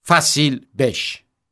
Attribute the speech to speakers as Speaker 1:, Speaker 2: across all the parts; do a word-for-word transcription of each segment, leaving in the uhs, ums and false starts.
Speaker 1: Fəsil beş.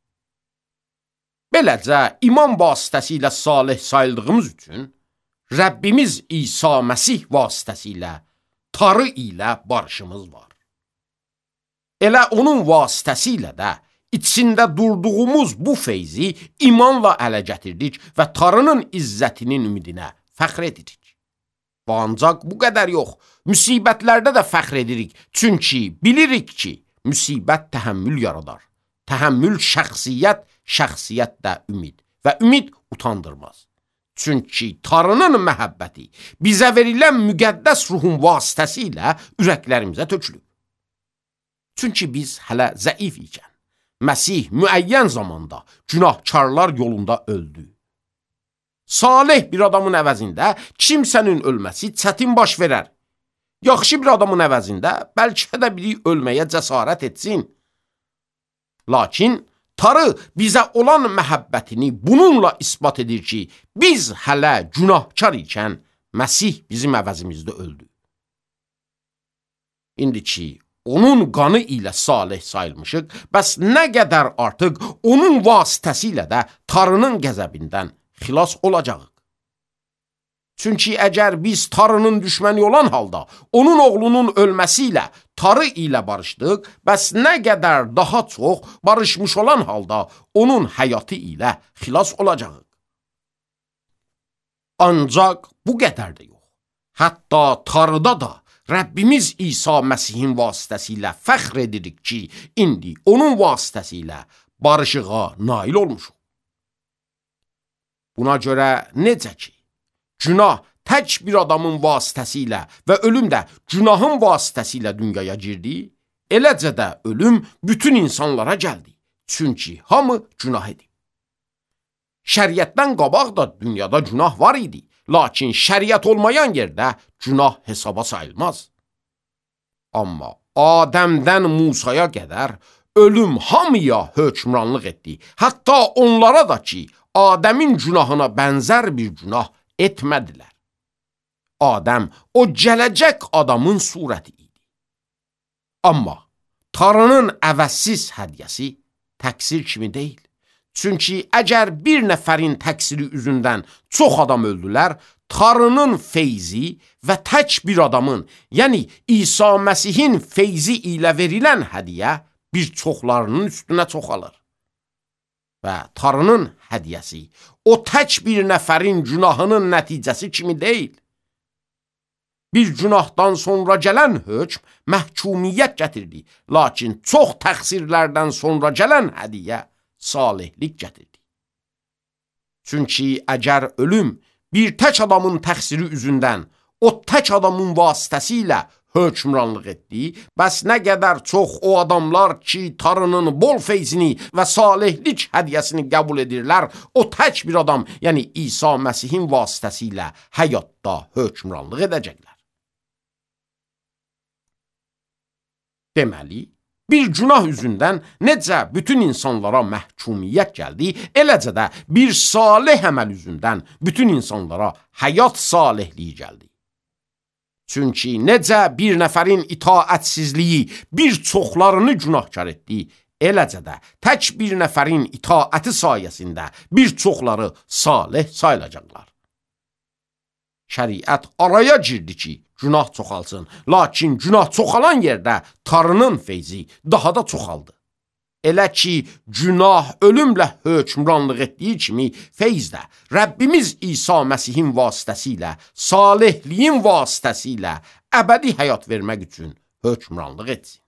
Speaker 1: Beləcə, iman vasitəsilə salih sayıldığımız üçün, Rəbbimiz İsa Məsih vasitəsilə tarı ilə barışımız var. Elə onun vasitəsilə də içində durduğumuz bu feyzi imanla ələ gətirdik və tarının izzətinin ümidinə fəxr edirik. Və ancaq bu qədər yox, müsibətlərdə də fəxr edirik, çünki bilirik ki, müsibət təhəmmül yaradar. Təhəmmül şəxsiyyət, şəxsiyyət də ümid və ümid utandırmaz. Çünki tarının məhəbbəti bizə verilən müqəddəs ruhun vasitəsilə ürəklərimizə tökülür. Çünki biz hələ zəif ikən, Məsih müəyyən zamanda günahkarlar yolunda öldü. Salih bir adamın əvəzində kimsənin ölməsi çətin baş verər. Yaxşı bir adamın əvəzində bəlkə də biri ölməyə cəsarət etsin. Lakin tarı bizə olan məhəbbətini bununla isbat edir ki, biz hələ günahkar ikən Məsih bizim əvəzimizdə öldü. İndi ki, onun qanı ilə salih sayılmışıq, bəs nə qədər artıq onun vasitəsilə də tarının qəzəbindən xilas olacağıq. Çünki əgər biz tarının düşməni olan halda, onun oğlunun ölməsi ilə tarı ilə barışdıq, bəs nə qədər daha çox barışmış olan halda onun həyatı ilə xilas olacağıq. Ancaq bu qədər də yox. Hətta tarıda da Rəbbimiz İsa Məsihin vasitəsilə fəxr edirik ki, indi onun vasitəsilə barışığa nail olmuşuq. Buna görə necə ki, günah tək bir adamın vasitəsilə və ölüm də günahın vasitəsilə dünyaya girdi, eləcə də ölüm bütün insanlara gəldi. Çünki hamı günah edib. Şəriətdən qabaq da dünyada günah var idi, lakin şəriət olmayan yerdə günah hesaba sayılmaz. Amma Adəmdən Musaya qədər ölüm hamıya hökmranlıq etdi. Hətta onlara da ki, Adəmin günahına bənzər bir günah etmədilər. Adəm o gələcək adamın surəti idi. Amma tarının əvəzsiz hədiyyəsi təqsir kimi deyil. Çünki əgər bir nəfərin təqsiri üzündən çox adam öldülər, tarının feyzi və tək bir adamın, yəni İsa Məsihin feyzi ilə verilən hədiyyə bir çoxlarının üstünə çoxalır. Və tarının hədiyyəsi o tək bir nəfərin günahının nəticəsi kimi deyil. Bir günahdan sonra gələn hökm məhkumiyyət gətirdi, lakin çox təqsirlərdən sonra gələn hədiyyə salihlik gətirdi. Çünki əgər ölüm bir tək adamın təqsiri üzündən o tək adamın vasitəsilə hökmranlıq etdi, bəs nə qədər çox o adamlar ki, tarının bol feyzini və salihlik hədiyyəsini qəbul edirlər, o tək bir adam, yəni İsa Məsihin vasitəsilə həyatda hökmranlıq edəcəklər. Deməli, bir günah üzündən necə bütün insanlara məhkumiyyət gəldi, eləcə də bir salih əməl üzündən bütün insanlara həyat salihliyi gəldi. Çünki necə bir nəfərin itaətsizliyi bir çoxlarını günahkar etdi, eləcə də tək bir nəfərin itaəti sayəsində bir çoxları salih sayılacaqlar. Şəriət araya girdi ki, günah çoxalsın, lakin günah çoxalan yerdə tarının feyzi daha da çoxaldı. Elə ki, günah ölümlə hökmranlıq etdiyi kimi, feyz də Rəbbimiz İsa Məsihin vasitəsilə, salihliyin vasitəsilə əbədi həyat vermək üçün hökmranlıq etsin.